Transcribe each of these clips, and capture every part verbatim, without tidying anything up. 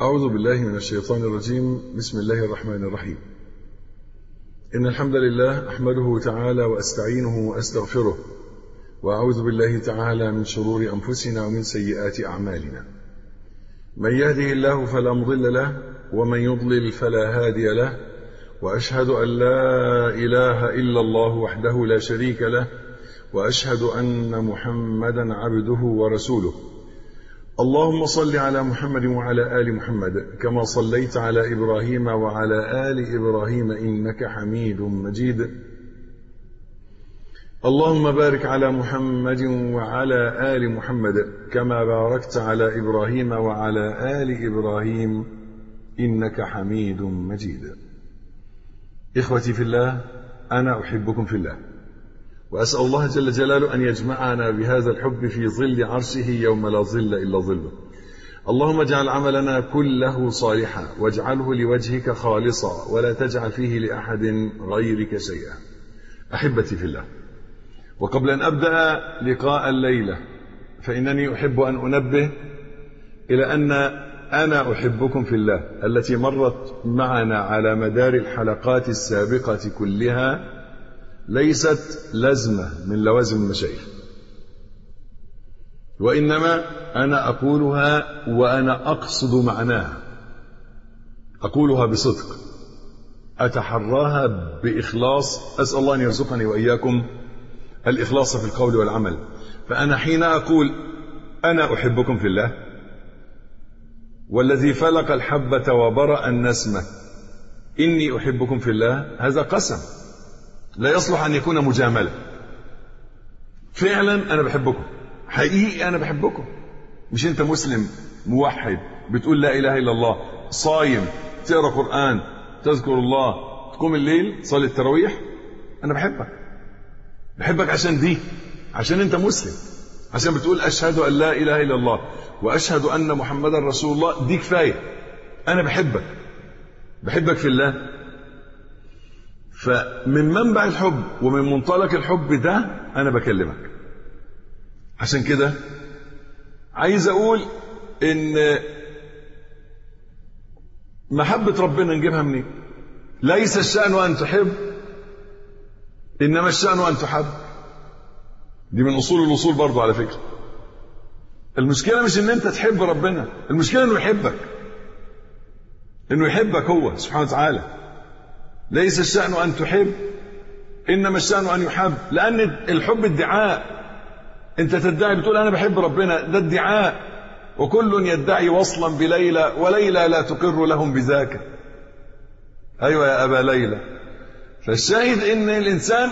أعوذ بالله من الشيطان الرجيم. بسم الله الرحمن الرحيم. إن الحمد لله أحمده تعالى وأستعينه وأستغفره، وأعوذ بالله تعالى من شرور أنفسنا ومن سيئات أعمالنا. من يهده الله فلا مضل له، ومن يضلل فلا هادي له، وأشهد أن لا إله إلا الله وحده لا شريك له، وأشهد أن محمدا عبده ورسوله. اللهم صل على محمد وعلى آل محمد كما صليت على إبراهيم وعلى آل إبراهيم إنك حميد مجيد. اللهم بارك على محمد وعلى آل محمد كما باركت على إبراهيم وعلى آل إبراهيم إنك حميد مجيد. إخوتي في الله، أنا أحبكم في الله، وأسأل الله جل جلاله أن يجمعنا بهذا الحب في ظل عرشه يوم لا ظل إلا ظله. اللهم اجعل عملنا كله صالحا، واجعله لوجهك خالصا، ولا تجعل فيه لأحد غيرك شيئا. أحبتي في الله، وقبل أن أبدأ لقاء الليلة فإنني أحب أن أنبه إلى أن أنا أحبكم في الله التي مرت معنا على مدار الحلقات السابقة كلها ليست لزمة من لوازم المشايخ، وإنما أنا أقولها وأنا أقصد معناها، أقولها بصدق، أتحراها بإخلاص. أسأل الله أن يرزقني وإياكم الإخلاص في القول والعمل. فأنا حين أقول أنا أحبكم في الله، والذي فلق الحبة وبرأ النسمة إني أحبكم في الله، هذا قسم لا يصلح أن يكون مجاملة. فعلا أنا بحبكم، حقيقي أنا بحبكم. مش أنت مسلم موحد بتقول لا إله إلا الله، صايم، تقرأ قرآن، تذكر الله، تقوم الليل، صلي التراويح، أنا بحبك. بحبك عشان دي، عشان أنت مسلم، عشان بتقول أشهد أن لا إله إلا الله وأشهد أن محمدا رسول الله، دي كفاية. أنا بحبك، بحبك في الله. فمن منبع الحب ومن منطلق الحب ده أنا بكلمك. عشان كده عايز أقول إن محبة ربنا نجيبها منين؟ ليس الشأن أن تحب، إنما الشأن أن تحب. دي من أصول الوصول برضو على فكرة. المشكلة مش إن أنت تحب ربنا، المشكلة إنه يحبك، إنه يحبك هو سبحانه وتعالى. ليس الشأن أن تحب، إنما الشأن أن يحب. لأن الحب ادعاء. أنت تدعي بتقول أنا بحب ربنا، ده ادعاء. وكل يدعي وصلا بليلى وليلى لا تقر لهم بذاك. أيوة يا أبا ليلى. فالشاهد إن الإنسان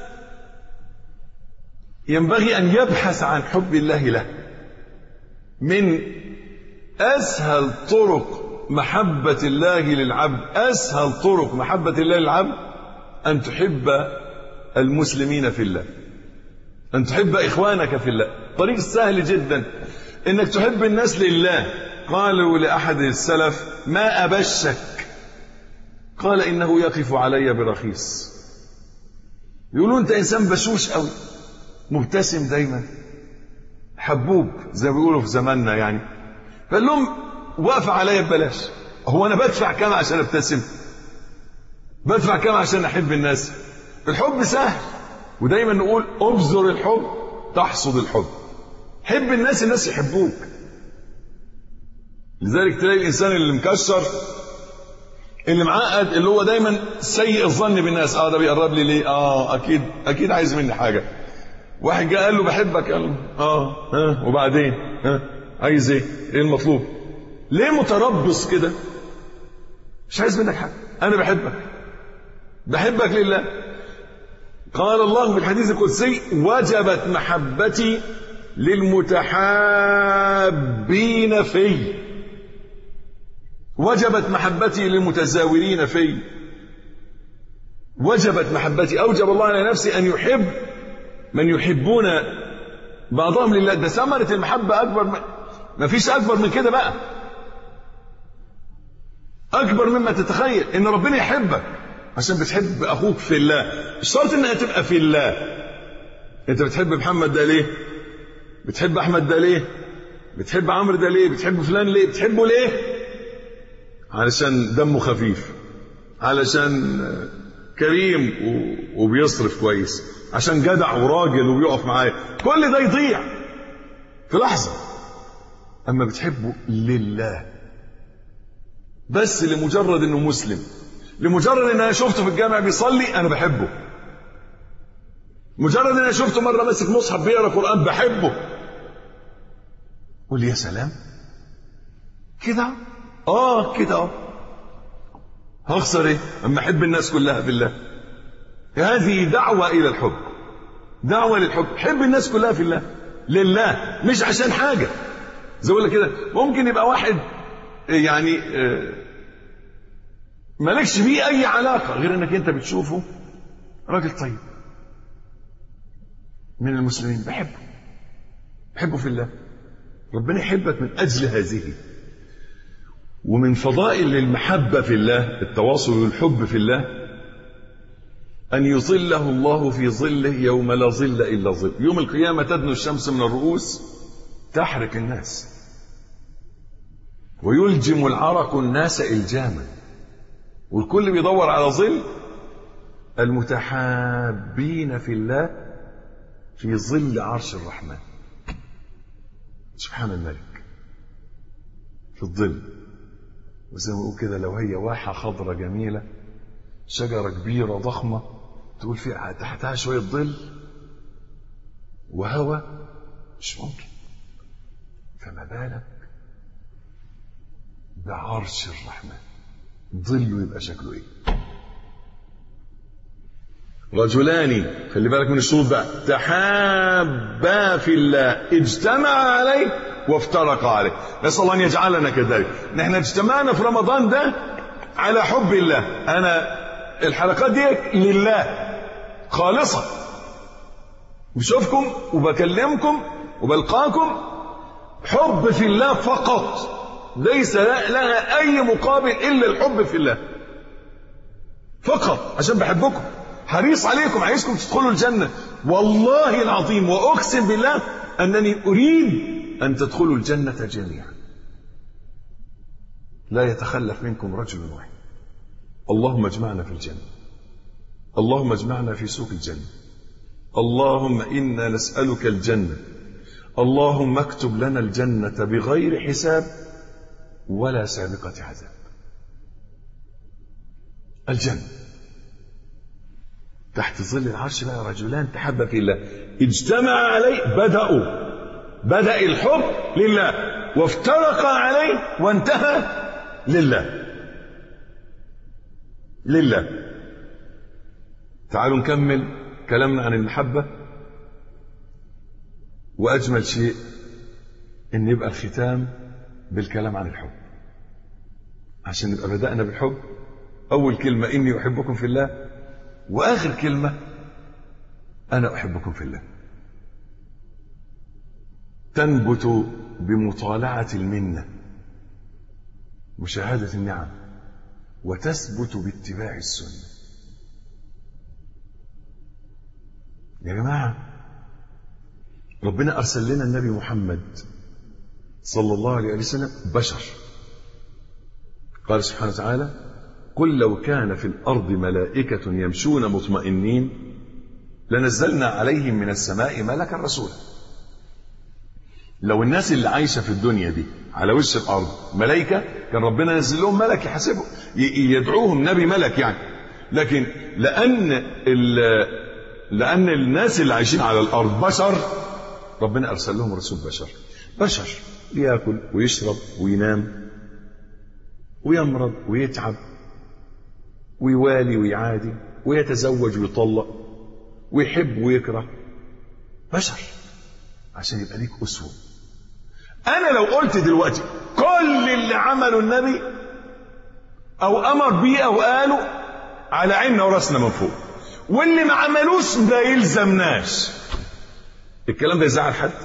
ينبغي أن يبحث عن حب الله له. من أسهل طرق محبة الله للعبد، أسهل طرق محبة الله للعبد أن تحب المسلمين في الله، أن تحب إخوانك في الله. طريق سهل جدا إنك تحب الناس لله. قالوا لأحد السلف ما أبشك؟ قال إنه يقف علي برخيص. يقولون أنت إنسان بشوش أوي، مبتسم دايما، حبوب زي ما بيقولوا في زماننا يعني. فقال لهم واقف عليا ببلاش. هو أنا بدفع كام عشان أبتسم؟ بدفع كام عشان أحب الناس؟ الحب سهل، ودايما نقول أبذر الحب تحصد الحب. حب الناس، الناس يحبوك. لذلك تلاقي الإنسان اللي مكشر، اللي معقد، اللي هو دايما سيء الظن بالناس. اه ده بيقرب لي ليه؟ اه اكيد اكيد عايز مني حاجه. واحد جاء قال له بحبك، قال له اه ها وبعدين ها عايز ايه؟ ايه المطلوب؟ ليه متربص كده؟ مش عايز منك حاجه، انا بحبك، بحبك لله. قال الله في الحديث القدسي وجبت محبتي للمتحابين في، وجبت محبتي للمتزاورين في. وجبت محبتي، أوجب الله على نفسي أن يحب من يحبون بعضهم لله. ده ثمرة المحبة أكبر، ما فيش أكبر من كده بقى، أكبر مما تتخيل. إن ربنا يحبك عشان بتحب أخوك في الله. الشرط إنها تبقى في الله. أنت بتحب محمد ده ليه؟ بتحب أحمد ده ليه؟ بتحب عمرو ده ليه؟ بتحب فلان ليه؟ بتحبه ليه؟ علشان دمه خفيف، علشان كريم وبيصرف كويس، عشان جدع وراجل وبيقف معايا، كل ده يضيع في لحظة. أما بتحبه لله، بس لمجرد إنه مسلم، لمجرد إن أنا شفته في الجامع بيصلي أنا بحبه، مجرد إن أنا شفته مرة ماسك مصحف بيقرأ قرآن بحبه. قول يا سلام كده، آه كده، هخسر إيه أما أحب الناس كلها بالله؟ هذه دعوة إلى الحب، دعوة للحب. حب الناس كلها في الله، لله، مش عشان حاجة. زي اقول لك كده، ممكن يبقى واحد يعني مالكش بيه اي علاقة غير انك انت بتشوفه راجل طيب من المسلمين، بحبه، بحبه في الله. ربنا يحبك من اجل هذه. ومن فضائل المحبة في الله، التواصل والحب في الله، أن يظله الله في ظله يوم لا ظل إلا ظل. يوم القيامة تدنو الشمس من الرؤوس تحرق الناس، ويلجم العرق الناس إلجاما، والكل بيدور على ظل. المتحابين في الله في ظل عرش الرحمن سبحان الملك، في الظل. وزي ما بقول كده، لو هي واحة خضرة جميلة، شجرة كبيرة ضخمة، تقول فيها تحتها شوية ظل وهواء، مش ممكن. فما بالك بعرش الرحمن، ظله يبقى شكله ايه؟ رجلان، خلي بالك من الشروط بقى، تحابا في الله اجتمع عليه وافترقا عليه. نسأل الله ان يجعلنا كذلك. نحن اجتمعنا في رمضان ده على حب الله. انا الحلقات دي لله خالصة، بشوفكم وبكلمكم وبلقاكم حب في الله فقط، ليس لها أي مقابل إلا الحب في الله فقط، عشان بحبكم، حريص عليكم، عايزكم تدخلوا الجنة. والله العظيم وأقسم بالله أنني أريد أن تدخلوا الجنة جميعا، لا يتخلف منكم رجل واحد. اللهم اجمعنا في الجنة، اللهم اجمعنا في سوق الجنة، اللهم إنا نسألك الجنة، اللهم اكتب لنا الجنة بغير حساب ولا سابقة عذاب. الجنة تحت ظل العرش بقى رجلان تحبا في الله اجتمع عليه، بدأوا بدأ الحب لله، وافترقا عليه وانتهى لله لله. تعالوا نكمل كلامنا عن المحبة. وأجمل شيء إن يبقى الختام بالكلام عن الحب، عشان نبقى بدأنا بالحب. أول كلمة إني أحبكم في الله، وآخر كلمة أنا أحبكم في الله. تنبت بمطالعة المنة، مشاهدة النعم، وتثبت باتباع السنة. يا جماعة، ربنا أرسل لنا النبي محمد صلى الله عليه وسلم بشر. قال سبحانه وتعالى: قل لو كان في الأرض ملائكة يمشون مطمئنين لنزلنا عليهم من السماء ملكا رسولا. لو الناس اللي عايشة في الدنيا دي على وش الأرض ملائكة، كان ربنا نزل لهم ملك يحاسبهم، يدعوهم نبي ملك يعني. لكن لأن لأن الناس اللي عايشين على الأرض بشر، ربنا أرسل لهم رسول بشر. بشر يأكل ويشرب وينام ويمرض ويتعب ويوالي ويعادي ويتزوج ويطلق ويحب ويكره. بشر، عشان يبقى ليك أسوة. أنا لو قلت دلوقتي كل اللي عمله النبي أو أمر بيه أو قاله على عيننا وراسنا من فوق، واللي ما عملوش ما يلزمناش، الكلام ده يزعل حد؟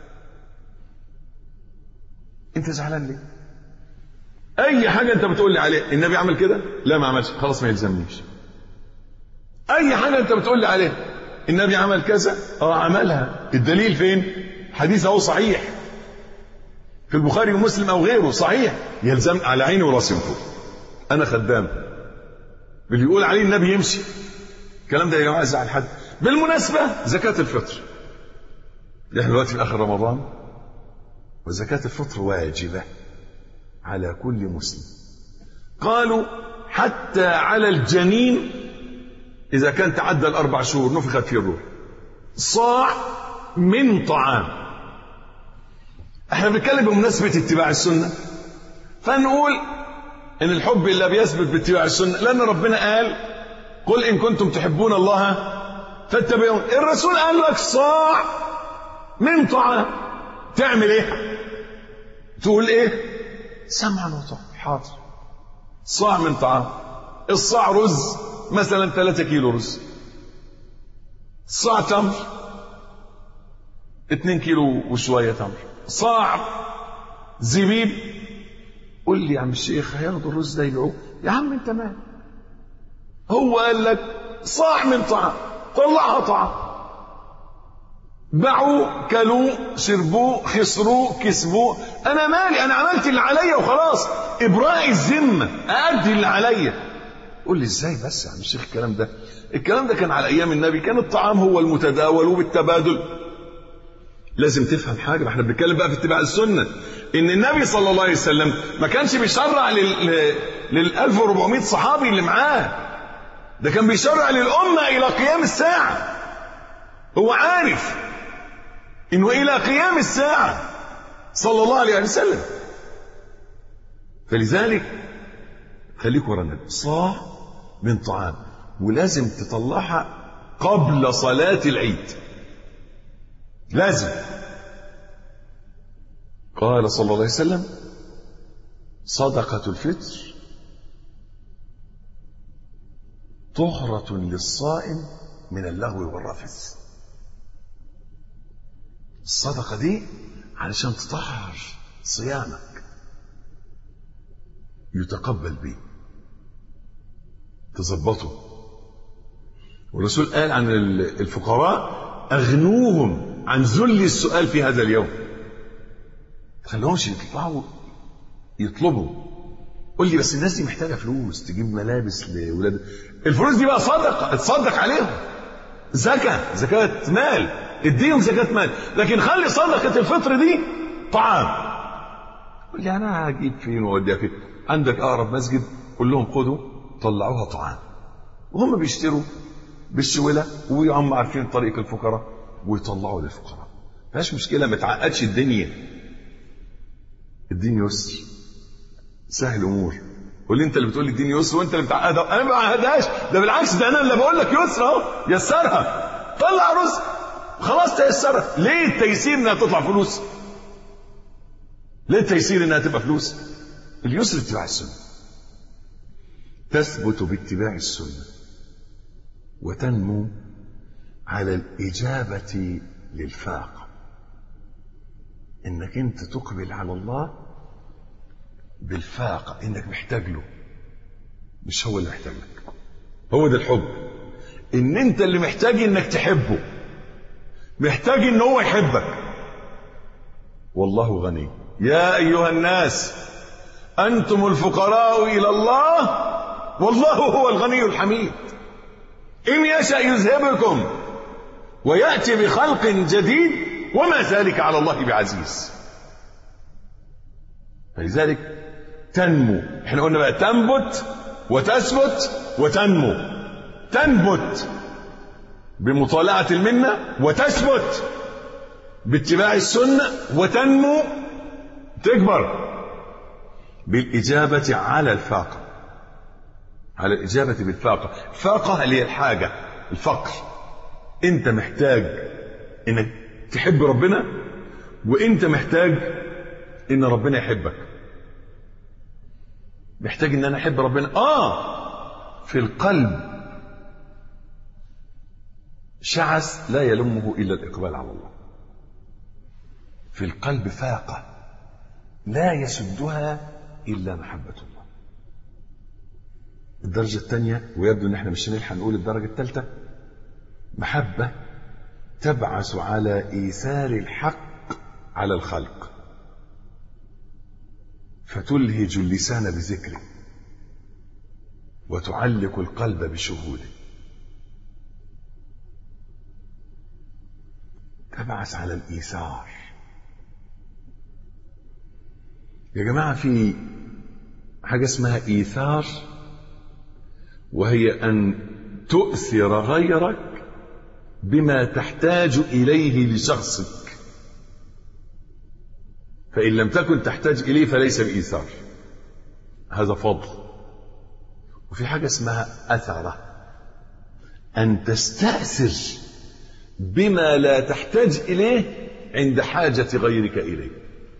انت زعلان ليه؟ اي حاجه انت بتقول لي عليه النبي عمل كده، لا ما عملش، خلاص ما يلزمنيش. اي حاجه انت بتقول لي عليه النبي عمل كذا، اه عملها، الدليل فين؟ حديث اهو صحيح في البخاري ومسلم او غيره صحيح، يلزم على عيني وراسي من فوق. انا خدام، اللي يقول عليه النبي يمشي. الكلام ده يا جماعه يزعل حد. بالمناسبه زكاه الفطر، احنا دلوقتي في اخر رمضان، وزكاه الفطر واجبه على كل مسلم. قالوا حتى على الجنين اذا كان تعدى الاربع شهور نفخت فيه الروح، صاع من طعام. احنا بنتكلم بمناسبه اتباع السنه، فنقول ان الحب الا بيثبت باتباع السنه، لان ربنا قال قل ان كنتم تحبون الله فاتبعون. الرسول قال لك صاع من طعام، تعمل ايه؟ تقول ايه؟ سمعا وطاعة، حاضر. صاع من طعام، الصاع رز مثلا ثلاثة كيلو رز، صاع تمر اتنين كيلو وشويه تمر، صاع زبيب. قول لي يا عم الشيخ هياخدوا الرز ده يبيعوه؟ يا عم انت مال، هو قال لك صاع من طعام، طلعها طعام، باعوه كلوه شربوه خسروه كسبوه، انا مالي، انا عملت اللي عليا وخلاص. ابراء الذمه، اادي اللي عليا. قول لي ازاي بس يا عم الشيخ الكلام ده؟ الكلام ده كان على ايام النبي، كان الطعام هو المتداول وبالتبادل. لازم تفهم حاجه، ما احنا بنتكلم بقى في اتباع السنه، ان النبي صلى الله عليه وسلم ما كانش بيشرع لل لل ألف وأربعمائة صحابي اللي معاه، ده كان بيشرع للامه الى قيام الساعه. هو عارف انه الى قيام الساعه صلى الله عليه وسلم. فلذلك خليك ورا النبي، صاع من طعام، ولازم تطلعها قبل صلاه العيد، لازم. قال صلى الله عليه وسلم صدقة الفطر طهرة للصائم من اللغو والرفث. الصدقة دي علشان تطهر صيامك، يتقبل به، تظبطه. والرسول قال عن الفقراء أغنوهم عن ذل السؤال في هذا اليوم، خلوهمش يطلعوا يطلبوا. قول لي بس الناس دي محتاجه فلوس تجيب ملابس لاولاد، الفلوس دي بقى صدقه، اتصدق عليهم، زكاه، زكاه مال، اديهم زكاه مال. لكن خلي صدقه الفطر دي طعام. قول لي انا هجيب فين واوديها فين؟ عندك اقرب مسجد، قول لهم خدوا طلعوها طعام، وهم بيشتروا بالشوله، وهم عارفين طريق الفقراء ويطلعوا للفقراء. مفيش مشكله، ما تعقدش الدنيا، الدين يسر، سهل امور. قول لي انت اللي بتقول لي الدين يسر وانت اللي بتعقدها، انا ما بعقدهاش، ده بالعكس، ده انا اللي بقول لك يسر اهو، يسرها، طلع رزق خلاص تيسرها. ليه التيسير انها تطلع فلوس؟ ليه التيسير انها تبقى فلوس؟ اليسر اتباع السنه، تثبت باتباع السنه وتنمو على الاجابه للفاقه، انك انت تقبل على الله بالفاقه، انك محتاج له، مش هو اللي محتاج لك. هو ده الحب، ان انت اللي محتاج انك تحبه، محتاج ان هو يحبك. والله غني، يا ايها الناس انتم الفقراء الى الله والله هو الغني الحميد، ان يشأ يذهبكم ويأتي بخلق جديد وما ذلك على الله بعزيز. فلذلك تنمو، احنا قلنا بقى تنبت وتثبت وتنمو. تنبت بمطالعة المنة، وتثبت باتباع السنة، وتنمو تكبر بالإجابة على الفاقة، على الإجابة بالفاقة. الفاقة اللي هي الحاجة، الفقر. انت محتاج انك تحب ربنا، وانت محتاج ان ربنا يحبك. محتاج ان انا احب ربنا، اه في القلب شعث لا يلمه الا الاقبال على الله، في القلب فاقة لا يسدها الا محبة الله. الدرجة الثانية، ويبدو ان احنا مش هنلحق نقول الدرجة الثالثة، محبة تبعث على ايثار الحق على الخلق، فتلهج اللسان بذكره، وتعلق القلب بشهوده. تبعث على الإيثار. يا جماعة في حاجة اسمها إيثار، وهي أن تؤثر غيرك بما تحتاج إليه لشخصك، فإن لم تكن تحتاج إليه فليس بإيثار، هذا فضل. وفي حاجة اسمها أثرة، أن تستأثر بما لا تحتاج إليه عند حاجة غيرك إليه.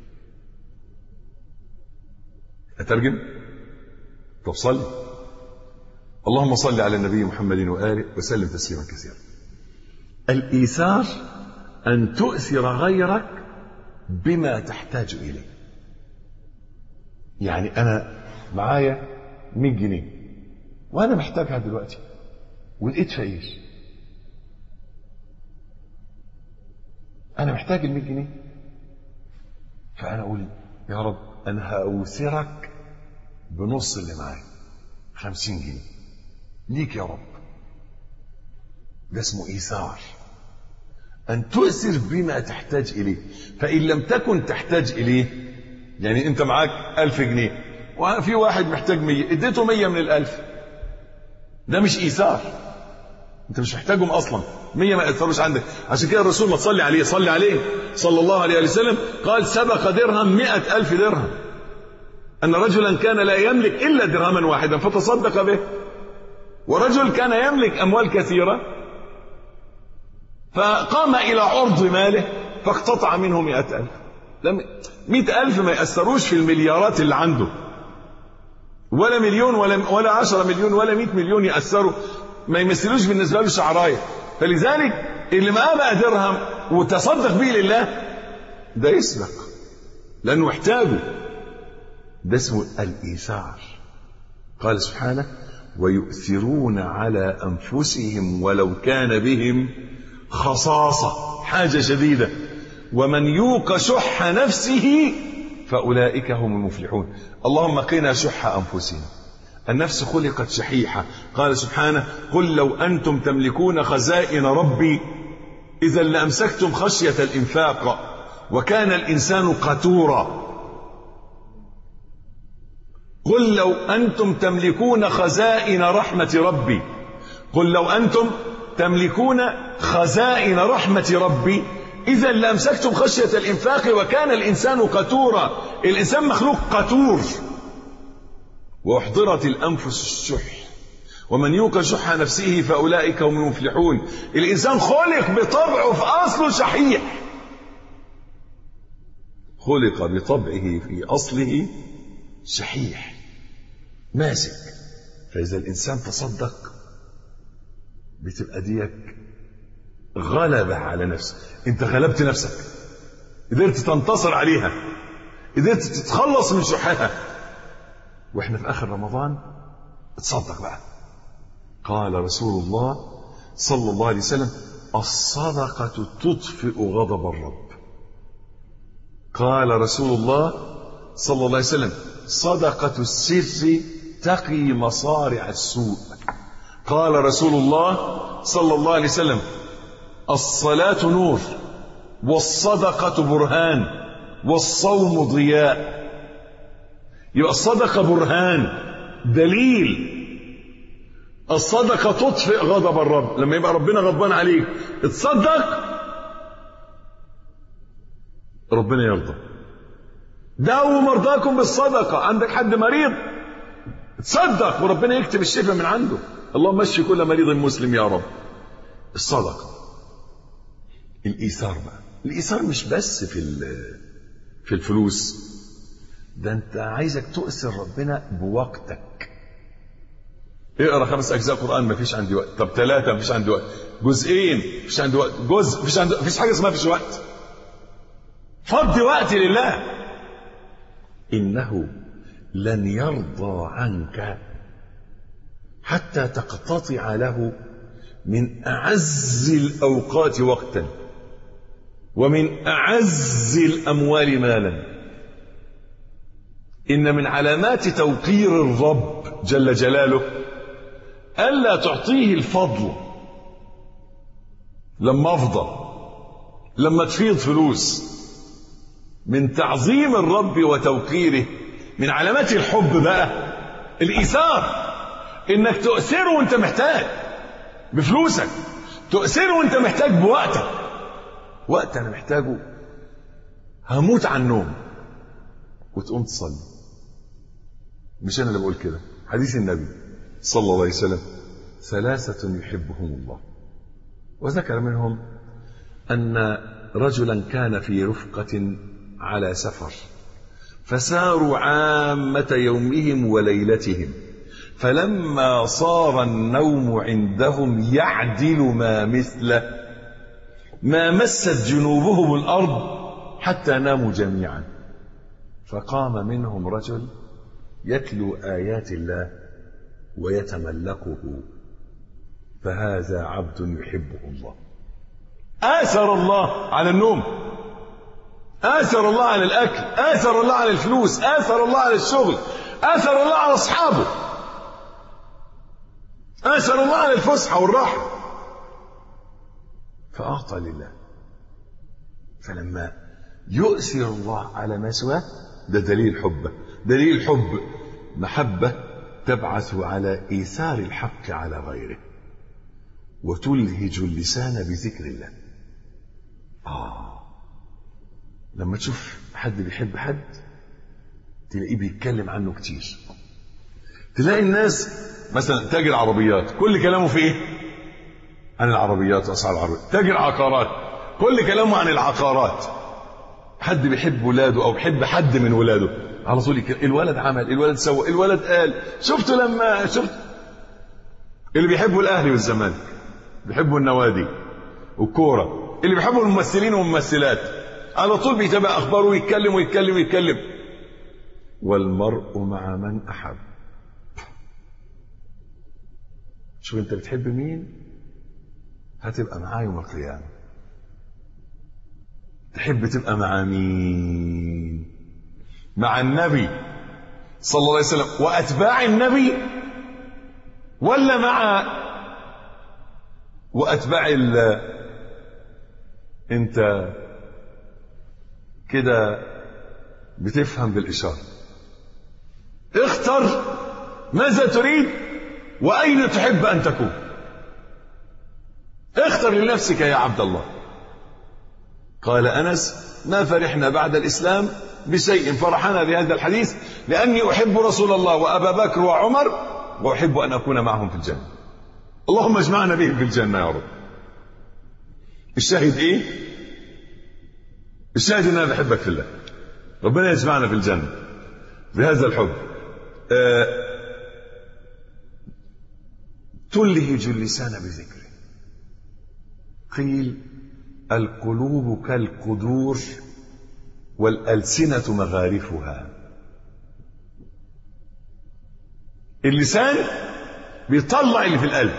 أترجم؟ طب صلي. اللهم صل على النبي محمد وآله وسلم تسليما كثيرا. الإيثار أن تؤثر غيرك بما تحتاج إليه. يعني أنا معايا مية جنيه وأنا محتاجها دلوقتي ولقيت فقير، أنا محتاج المية جنيه، فأنا أقول يا رب أنا هأوثرك بنص اللي معايا، خمسين جنيه ليك يا رب. ده اسمه إيثار، أن تؤثر بما تحتاج إليه. فإن لم تكن تحتاج إليه، يعني أنت معاك ألف جنيه وفي واحد محتاج مية، اديته مية من الألف، ده مش إيثار، أنت مش محتاجهم أصلا، مية ما يأثروش عندك. عشان كده الرسول ما تصلي عليه صلي عليه صلى الله عليه وسلم قال سبق درهم مئة ألف درهم، أن رجلا كان لا يملك إلا درهما واحدا فتصدق به، ورجل كان يملك أموال كثيرة فقام إلى عرض ماله فاقتطع منه مئة ألف. مئة ألف ما يأثروش في المليارات اللي عنده، ولا مليون ولا, ولا عشرة مليون ولا مئة مليون يأثروا، ما يمثلوش بالنسبة له شعراية. فلذلك اللي معاه بقى درهم وتصدق به لله ده يسرق لأنه محتاجه، ده اسمه الإيثار. قال سبحانه ويؤثرون على أنفسهم ولو كان بهم خصاصة، حاجة شديدة، ومن يوق شح نفسه فأولئك هم المفلحون. اللهم قنا شح أنفسنا، النفس خلقت شحيحة. قال سبحانه قل لو أنتم تملكون خزائن ربي إذا لأمسكتم خشية الإنفاق وكان الإنسان قتورا. قل لو أنتم تملكون خزائن رحمة ربي، قل لو أنتم تملكون خزائن رحمة ربي إذا لأمسكتم خشية الإنفاق وكان الإنسان قتورا. الإنسان مخلوق قتور. وأحضرت الأنفس الشح ومن يوق شح نفسه فأولئك هم المفلحون. الإنسان خلق بطبعه في أصله شحيح، خلق بطبعه في أصله شحيح ماسك. فإذا الإنسان تصدق بتبقى ديك غلبة على نفسك، انت غلبت نفسك، قدرت تنتصر عليها، قدرت تتخلص من شحها. واحنا في آخر رمضان تصدق بقى. قال رسول الله صلى الله عليه وسلم الصدقة تطفئ غضب الرب. قال رسول الله صلى الله عليه وسلم صدقة السر تقي مصارع السوء. قال رسول الله صلى الله عليه وسلم الصلاة نور والصدقة برهان والصوم ضياء. يبقى الصدقة برهان دليل، الصدقة تطفئ غضب الرب. لما يبقى ربنا غضبان عليك اتصدق ربنا يرضى. داووا مرضاكم بالصدقة، عندك حد مريض تصدق وربنا يكتب الشفاء من عنده. اللهم اشفي كل مريض مسلم يا رب. الصدقة. الإيثار بقى، الإيثار مش بس في في الفلوس، ده انت عايزك تؤثر ربنا بوقتك. اقرا خمس اجزاء قرآن ما فيش عندي وقت، طب ثلاثة ما فيش عندي وقت، جزئين ما فيش عندي وقت، جزء ما فيش عندي، ما فيش حاجة اسمها ما فيش وقت. فضي وقت لله. إنه لن يرضى عنك حتى تقتطع له من أعز الأوقات وقتا ومن أعز الأموال مالا. إن من علامات توقير الرب جل جلاله ألا تعطيه الفضل لما أفضى، لما تفيض فلوس، من تعظيم الرب وتوقيره. من علامات الحب بقى الإيثار، إنك تؤثره وأنت محتاج بفلوسك، تؤثره وأنت محتاج بوقتك. وقت أنا محتاجه هموت عن النوم وتقوم تصلي. مش أنا اللي بقول كده، حديث النبي صلى الله عليه وسلم: ثلاثة يحبهم الله. وذكر منهم أن رجلا كان في رفقة على سفر، فساروا عامة يومهم وليلتهم، فلما صار النوم عندهم يعدل ما مثله، ما مست جنوبهم الأرض حتى ناموا جميعا. فقام منهم رجل يتلو آيات الله ويتملقه، فهذا عبد يحبه الله. آثر الله على النوم، آثر الله على الأكل، آثر الله على الفلوس، آثر الله على الشغل، آثر الله على أصحابه، آثر الله على الفسحة والراحة، فأعطى لله. فلما يؤثر الله على ما سواه، ده دليل حبه. دليل حب محبة تبعث على إيثار الحق على غيره، وتلهج اللسان بذكر الله. آه لما تشوف حد بيحب حد تلاقيه بيتكلم عنه كتير. تلاقي الناس مثلا تاجر عربيات كل كلامه في ايه؟ عن العربيات واسعار العربيات. تاجر عقارات كل كلامه عن العقارات. حد بيحب ولاده او بيحب حد من ولاده على طول يك... الولد عمل، الولد سوى، الولد قال. شفتوا لما شفت اللي بيحبوا الاهلي والزمالك، بيحبوا النوادي والكوره، اللي بيحبوا الممثلين والممثلات، على طول بيتابع اخباره ويتكلم ويتكلم ويتكلم. والمرء مع من احب. شوف انت بتحب مين هتبقى معاه يوم القيامه. تحب تبقى مع مين؟ مع النبي صلى الله عليه وسلم واتباع النبي، ولا مع واتباع ال انت كده بتفهم بالاشاره؟ اختر ماذا تريد واين تحب ان تكون. اختر لنفسك يا عبد الله. قال انس: ما فرحنا بعد الاسلام بشيء فرحنا بهذا الحديث، لاني احب رسول الله وابا بكر وعمر واحب ان اكون معهم في الجنه. اللهم اجمعنا بهم في الجنه يا رب. الشاهد ايه؟ الشاهد ان انا بحبك في الله. ربنا يجمعنا في الجنه بهذا الحب. آه تلهج اللسان بذكره. قيل: القلوب كالقدور والألسنة مغارفها. اللسان بيطلع اللي في القلب.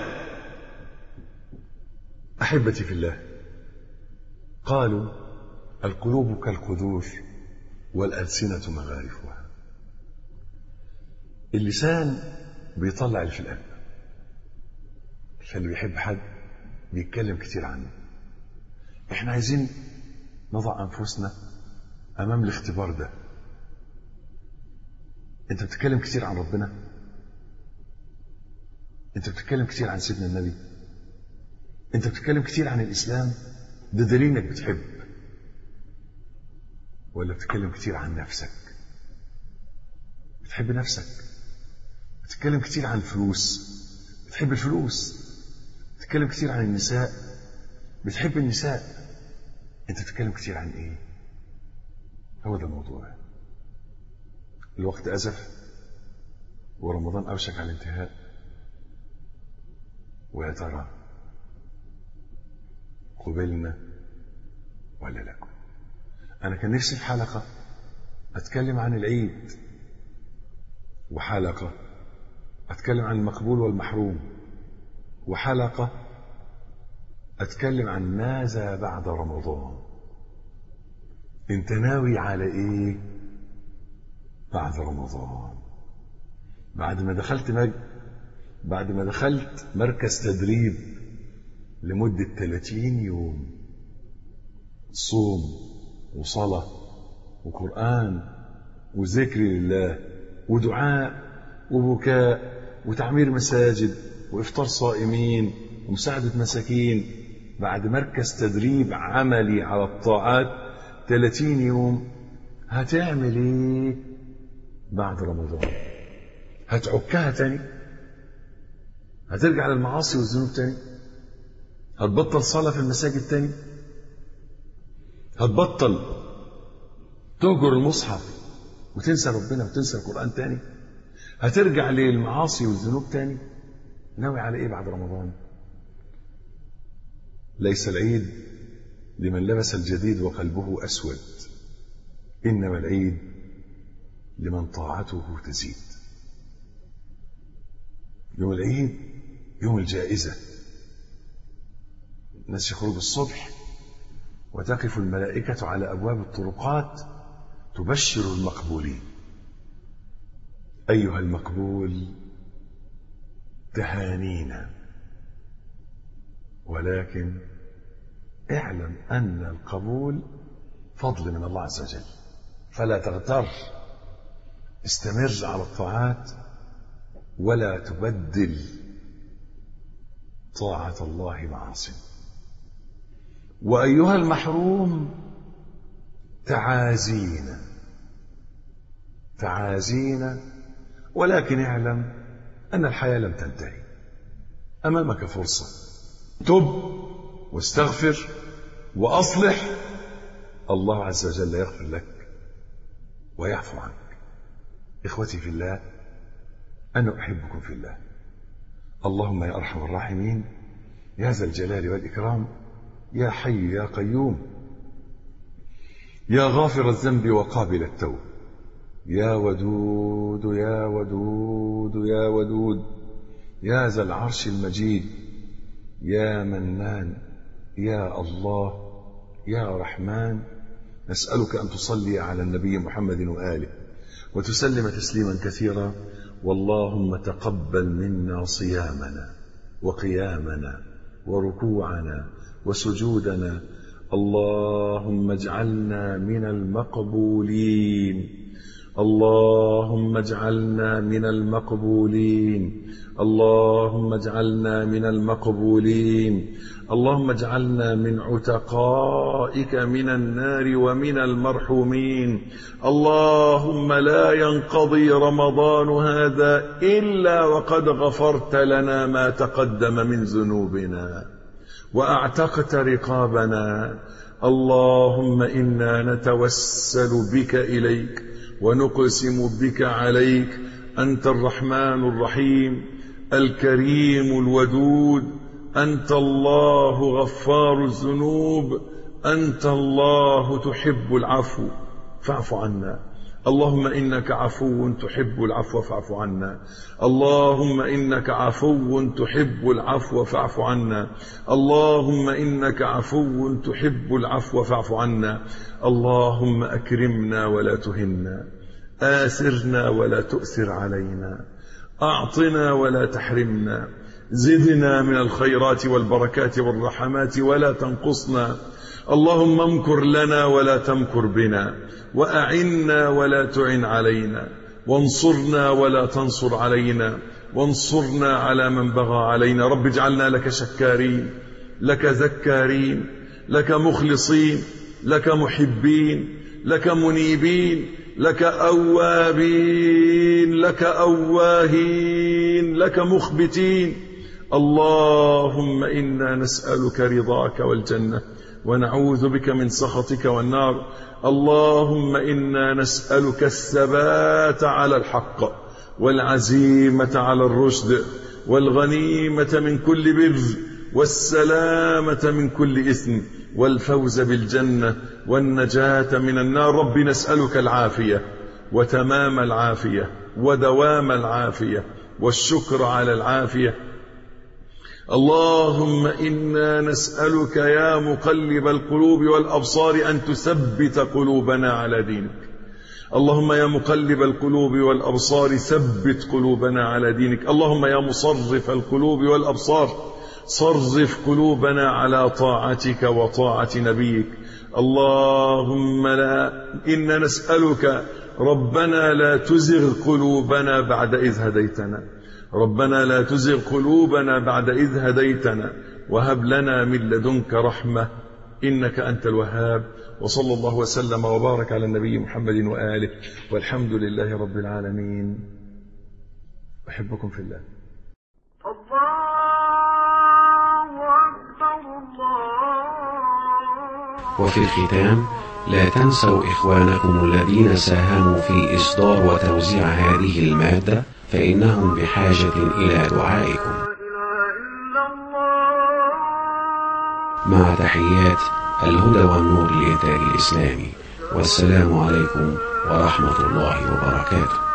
أحبتي في الله، قالوا: القلوب كالقدور والألسنة مغارفها. اللسان بيطلع اللي في القلب. فاللي بيحب حد بيتكلم كتير عنه. احنا عايزين نضع أنفسنا أمام الاختبار ده. أنت بتتكلم كتير عن ربنا؟ أنت بتتكلم كتير عن سيدنا النبي؟ أنت بتتكلم كتير عن الإسلام؟ ده دليل إنك بتحب. ولا بتتكلم كتير عن نفسك؟ بتحب نفسك؟ بتتكلم كتير عن الفلوس؟ بتحب الفلوس؟ بتتكلم كتير عن النساء؟ بتحب النساء؟ أنت بتتكلم كتير عن إيه؟ هو ده الموضوع. الوقت أزف ورمضان أوشك على الانتهاء، ويا ترى قبلنا ولا لا؟ أنا كان نفسي في حلقة أتكلم عن العيد، وحلقة أتكلم عن المقبول والمحروم، وحلقة أتكلم عن ماذا بعد رمضان. انت ناوي على ايه بعد رمضان؟ بعد ما دخلت بعد ما دخلت مركز تدريب لمدة ثلاثين يوم، صوم وصلاة وقرآن وذكر لله ودعاء وبكاء وتعمير مساجد وإفطار صائمين ومساعدة مساكين، بعد مركز تدريب عملي على الطاعات ثلاثين يوم، هتعمل ايه بعد رمضان؟ هتعكها تاني؟ هترجع للمعاصي والذنوب تاني؟ هتبطل صلاة في المساجد تاني؟ هتبطل تهجر المصحف وتنسى ربنا وتنسى القرآن تاني؟ هترجع للمعاصي والذنوب تاني؟ ناوي على ايه بعد رمضان؟ ليس العيد لمن لبس الجديد وقلبه أسود، إنما العيد لمن طاعته تزيد. يوم العيد يوم الجائزة، الناس يخرج الصبح وتقف الملائكة على أبواب الطرقات تبشر المقبولين: أيها المقبول تهانينا، ولكن اعلم أن القبول فضل من الله عز وجل، فلا تغتر، استمر على الطاعات ولا تبدل طاعة الله معاصي. وأيها المحروم تعازينا تعازينا، ولكن اعلم أن الحياة لم تنتهي، أمامك فرصة، تب واستغفر وأصلح، الله عز وجل يغفر لك ويعفو عنك. إخوتي في الله، أنا أحبكم في الله. اللهم يا أرحم الراحمين، يا ذا الجلال والإكرام، يا حي يا قيوم، يا غافر الذنب وقابل التوب، يا ودود يا ودود يا ودود، يا ذا العرش المجيد، يا منان، يا الله، يا رحمن، نسألك أن تصلي على النبي محمد وآله وتسلم تسليما كثيرا. واللهم تقبل منا صيامنا وقيامنا وركوعنا وسجودنا. اللهم اجعلنا من المقبولين، اللهم اجعلنا من المقبولين، اللهم اجعلنا من المقبولين، اللهم اجعلنا من عتقائك من النار ومن المرحومين. اللهم لا ينقضي رمضان هذا إلا وقد غفرت لنا ما تقدم من ذنوبنا وأعتقت رقابنا. اللهم إنا نتوسل بك إليك ونقسم بك عليك، أنت الرحمن الرحيم الكريم الودود، أنت الله غفار الذنوب، أنت الله تحب العفو فاعف عنا. اللهم إنك عفو تحب العفو فاعف عنا. اللهم إنك عفو تحب العفو فاعف عنا. اللهم إنك عفو تحب العفو فاعف عنا. اللهم أكرمنا ولا تهنا، آثرنا ولا تؤثر علينا، أعطنا ولا تحرمنا، زدنا من الخيرات والبركات والرحمات ولا تنقصنا. اللهم امكر لنا ولا تمكر بنا، وأعنا ولا تعن علينا، وانصرنا ولا تنصر علينا، وانصرنا على من بغى علينا. رب اجعلنا لك شكارين، لك ذكارين، لك مخلصين، لك محبين، لك منيبين، لك أوابين، لك أواهين، لك مخبتين. اللهم إنا نسألك رضاك والجنة ونعوذ بك من سخطك والنار. اللهم إنا نسألك الثبات على الحق والعزيمة على الرشد والغنيمة من كل بر والسلامة من كل إثم والفوز بالجنة والنجاة من النار. رب نسألك العافية وتمام العافية ودوام العافية والشكر على العافية. اللهم إنا نسألك يا مقلب القلوب والأبصار أن تثبت قلوبنا على دينك. اللهم يا مقلب القلوب والأبصار ثبت قلوبنا على دينك. اللهم يا مصرف القلوب والأبصار صرف قلوبنا على طاعتك وطاعة نبيك. اللهم لا إنا نسألك ربنا لا تزغ قلوبنا بعد إذ هديتنا، ربنا لا تزغ قلوبنا بعد إذ هديتنا وهب لنا من لدنك رحمة إنك أنت الوهاب. وصلى الله وسلم وبارك على النبي محمد وآله والحمد لله رب العالمين. أحبكم في الله. وفي الختام لا تنسوا إخوانكم الذين ساهموا في إصدار وتوزيع هذه المادة فإنهم بحاجة إلى دعائكم. مع تحيات الهدى والنور للإنتاج الإسلامي، والسلام عليكم ورحمة الله وبركاته.